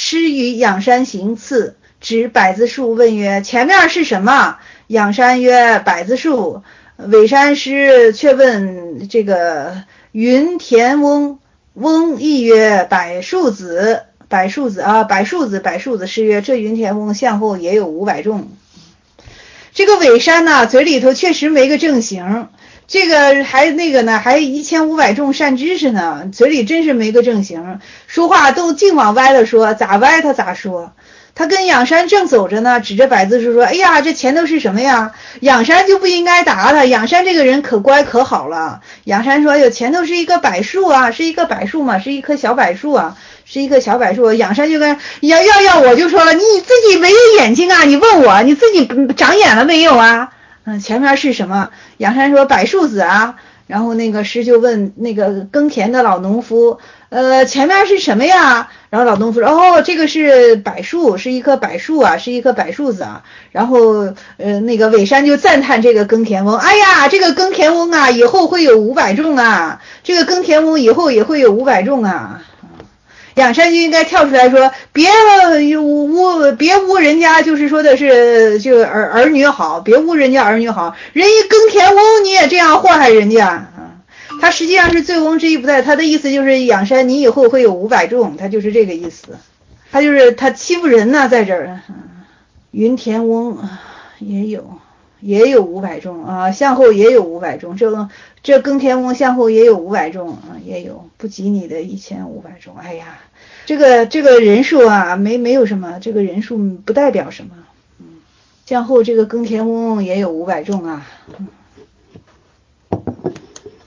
师与仰山行次，指柏子树问曰：前面是什么？仰山曰：柏子树。尾山师却问这个云田翁，翁亦曰：柏树子。柏树子。师曰：这云田翁向后也有500众。这个尾山呢，嘴里头确实没个正形，这个还那个呢，还1500众善知识呢，嘴里真是没个正形，说话都净往歪了说，咋歪他咋说。他跟仰山正走着呢，指着柏子树说：哎呀，这前头是什么呀？仰山就不应该答他，仰山这个人可乖可好了。仰山说：哎呦，前头是一个柏树啊，是一个柏树嘛，是一棵小柏树啊，是一棵小柏树。仰山就跟要我就说了，你自己没有眼睛啊，你问我你自己长眼了没有啊？前面是什么？仰山说：柏树子啊。然后那个师就问那个耕田的老农夫，前面是什么呀？然后老农夫说：哦，这个是柏树，是一棵柏树啊，是一棵柏树子啊。然后那个尾山就赞叹这个耕田翁，哎呀，这个耕田翁啊，以后会有500众啊，这个耕田翁以后也会有500众啊。仰山就应该跳出来说，别污人家，就是说的是就儿女好，别污人家儿女好，人一耕田翁你也这样祸害人家。他实际上是醉翁之意不在，他的意思就是仰山你以后会有500众，他就是这个意思，他就是他欺负人呢，在这儿。云田翁也有500众啊，向后也有500众，这耕田翁向后也有500众啊，也有不及你的1500众。哎呀，这个人数啊，没有什么，这个人数不代表什么。向后这个耕田翁也有500众啊。